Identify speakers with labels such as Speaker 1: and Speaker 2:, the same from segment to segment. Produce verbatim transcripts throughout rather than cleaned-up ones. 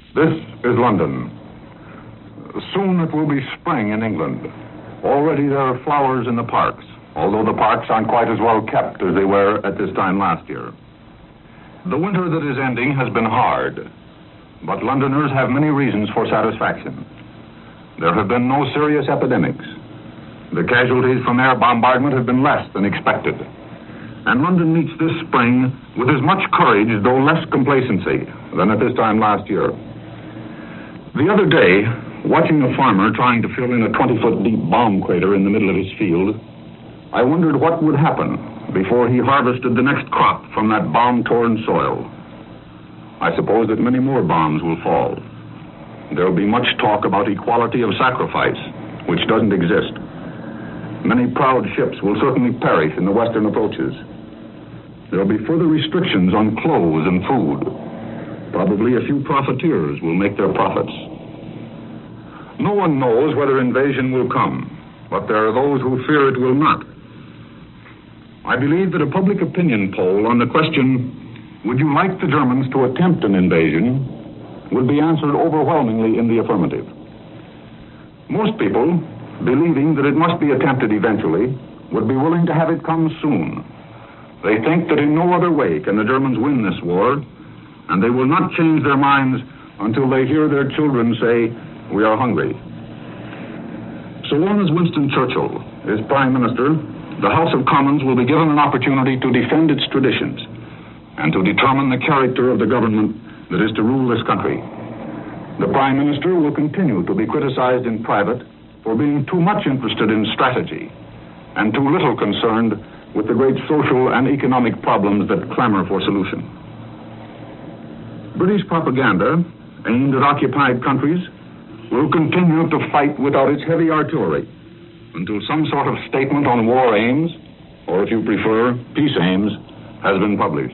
Speaker 1: This is London. Soon it will be spring in England. Already there are flowers in the parks, although the parks aren't quite as well kept as they were at this time last year. The winter that is ending has been hard, but Londoners have many reasons for satisfaction. There have been no serious epidemics. The casualties from air bombardment have been less than expected. And London meets this spring with as much courage, though less complacency, than at this time last year. The other day, watching a farmer trying to fill in a twenty-foot deep bomb crater in the middle of his field, I wondered what would happen before he harvested the next crop from that bomb-torn soil. I suppose that many more bombs will fall. There will be much talk about equality of sacrifice, which doesn't exist. Many proud ships will certainly perish in the western approaches. There will be further restrictions on clothes and food. Probably a few profiteers will make their profits. No one knows whether invasion will come, but there are those who fear it will not. I believe that a public opinion poll on the question, would you like the Germans to attempt an invasion, would be answered overwhelmingly in the affirmative. Most people, believing that it must be attempted eventually, would be willing to have it come soon. They think that in no other way can the Germans win this war, and they will not change their minds until they hear their children say, we are hungry. So long as Winston Churchill is Prime Minister, the House of Commons will be given an opportunity to defend its traditions and to determine the character of the government that is to rule this country. The Prime Minister will continue to be criticized in private for being too much interested in strategy and too little concerned with the great social and economic problems that clamor for solution. British propaganda aimed at occupied countries will continue to fight without its heavy artillery until some sort of statement on war aims, or if you prefer, peace aims, has been published.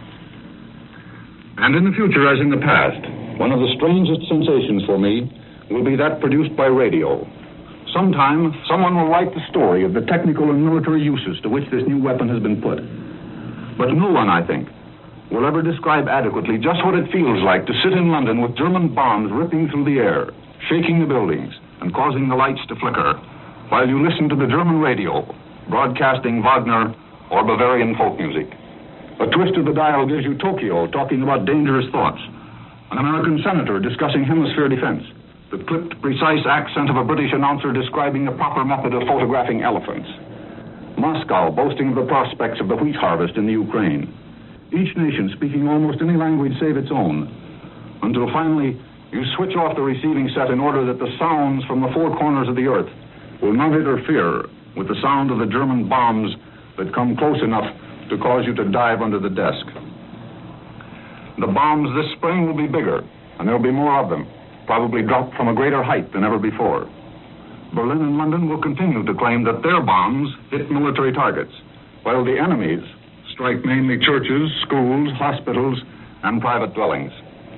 Speaker 1: And in the future, as in the past, one of the strangest sensations for me will be that produced by radio. Sometime, someone will write the story of the technical and military uses to which this new weapon has been put. But no one, I think, will ever describe adequately just what it feels like to sit in London with German bombs ripping through the air, shaking the buildings, and causing the lights to flicker, while you listen to the German radio, broadcasting Wagner or Bavarian folk music. A twist of the dial gives you Tokyo talking about dangerous thoughts, an American senator discussing hemisphere defense, the clipped, precise accent of a British announcer describing the proper method of photographing elephants, Moscow boasting of the prospects of the wheat harvest in the Ukraine, each nation speaking almost any language save its own, until finally you switch off the receiving set in order that the sounds from the four corners of the earth will not interfere with the sound of the German bombs that come close enough to cause you to dive under the desk. The bombs this spring will be bigger, and there will be more of them, probably dropped from a greater height than ever before. Berlin and London will continue to claim that their bombs hit military targets, while the enemies strike mainly churches, schools, hospitals, and private dwellings.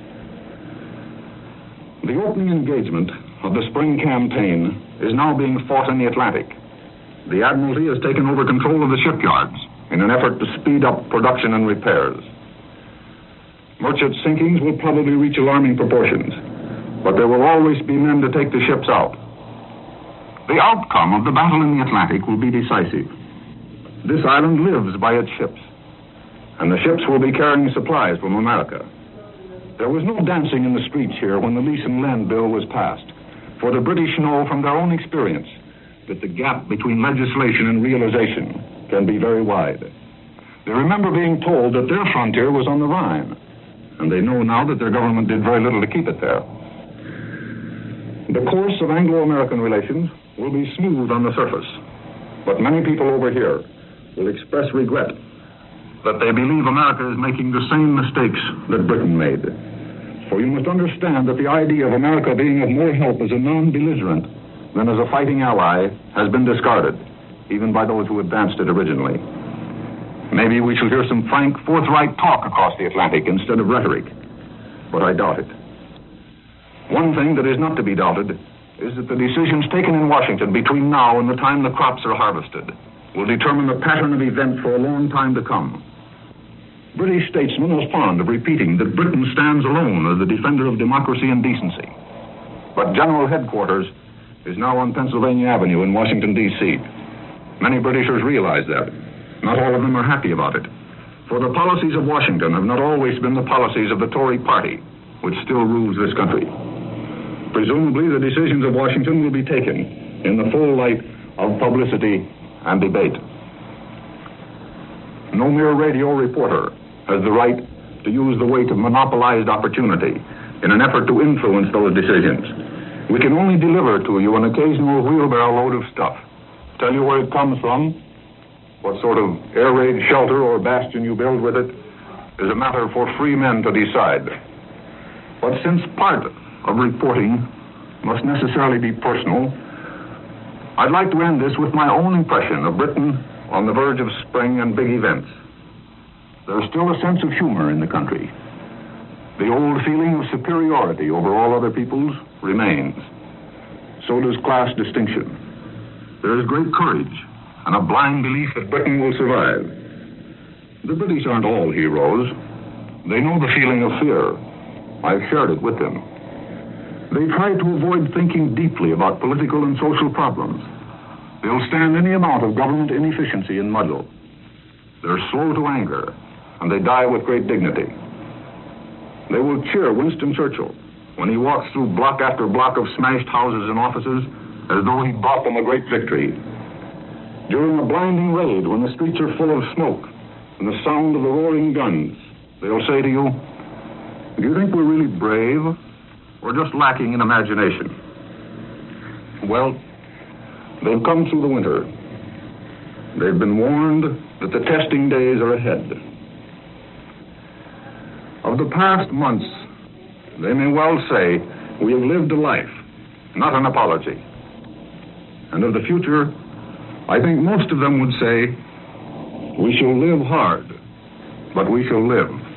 Speaker 1: The opening engagement of the spring campaign is now being fought in the Atlantic. The Admiralty has taken over control of the shipyards in an effort to speed up production and repairs. Merchant sinkings will probably reach alarming proportions, but there will always be men to take the ships out. The outcome of the battle in the Atlantic will be decisive. This island lives by its ships, and the ships will be carrying supplies from America. There was no dancing in the streets here when the Lease and Lend Bill was passed, for the British know from their own experience that the gap between legislation and realization can be very wide. They remember being told that their frontier was on the Rhine, and they know now that their government did very little to keep it there. The course of Anglo-American relations will be smooth on the surface, but many people over here will express regret that they believe America is making the same mistakes that Britain made. For you must understand that the idea of America being of more help as a non-belligerent than as a fighting ally has been discarded, even by those who advanced it originally. Maybe we shall hear some frank, forthright talk across the Atlantic instead of rhetoric, but I doubt it. One thing that is not to be doubted is that the decisions taken in Washington between now and the time the crops are harvested will determine the pattern of events for a long time to come. British statesmen are fond of repeating that Britain stands alone as the defender of democracy and decency. But General Headquarters is now on Pennsylvania Avenue in Washington, D C Many Britishers realize that. Not all of them are happy about it. For the policies of Washington have not always been the policies of the Tory party, which still rules this country. Presumably, the decisions of Washington will be taken in the full light of publicity and debate. No mere radio reporter has the right to use the weight of monopolized opportunity in an effort to influence those decisions. We can only deliver to you an occasional wheelbarrow load of stuff. Tell you where it comes from, what sort of air raid shelter or bastion you build with it, is a matter for free men to decide. But since part of reporting must necessarily be personal, I'd like to end this with my own impression of Britain on the verge of spring and big events. There's still a sense of humor in the country. The old feeling of superiority over all other peoples remains. So does class distinction. There is great courage and a blind belief that Britain will survive. The British aren't all heroes. They know the feeling of fear. I've shared it with them. They try to avoid thinking deeply about political and social problems. They'll stand any amount of government inefficiency and muddle. They're slow to anger, and they die with great dignity. They will cheer Winston Churchill when he walks through block after block of smashed houses and offices as though he brought them a great victory. During a blinding raid, when the streets are full of smoke and the sound of the roaring guns, they'll say to you, "Do you think we're really brave or just lacking in imagination?" Well, they've come through the winter. They've been warned that the testing days are ahead. Of the past months, they may well say, we have lived a life, not an apology. And of the future, I think most of them would say, we shall live hard, but we shall live.